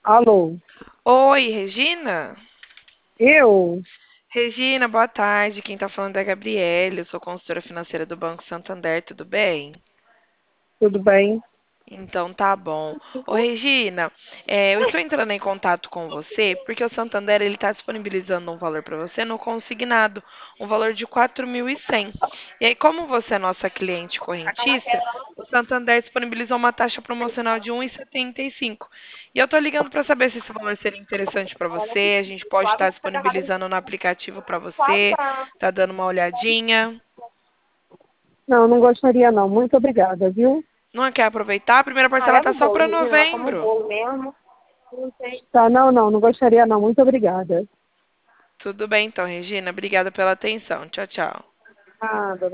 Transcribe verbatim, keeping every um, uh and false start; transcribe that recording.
Alô, Oi, Regina? eu? Regina, boa tarde. Quem tá falando é a Gabriele. Eu sou consultora financeira do Banco Santander, tudo bem? Tudo bem? Então tá bom. Ô Regina, é, eu estou entrando em contato com você porque o Santander ele está disponibilizando um valor para você no consignado, um valor de quatro mil e cem. E aí, como você é nossa cliente correntista, o Santander disponibilizou uma taxa promocional de um vírgula setenta e cinco. E cinco. E eu estou ligando para saber se esse valor seria interessante para você. A gente pode estar disponibilizando no aplicativo para você. Tá dando uma olhadinha? Não, não gostaria não. Muito obrigada, viu? Não quer aproveitar? A primeira Ah, parcela leva tá o só bolo, para Regina. Ela come o novembro. bolo mesmo. Não tem. Tá, não, não, não gostaria não. Muito obrigada. Tudo bem então, Regina. Obrigada pela atenção. Tchau, tchau. Nada.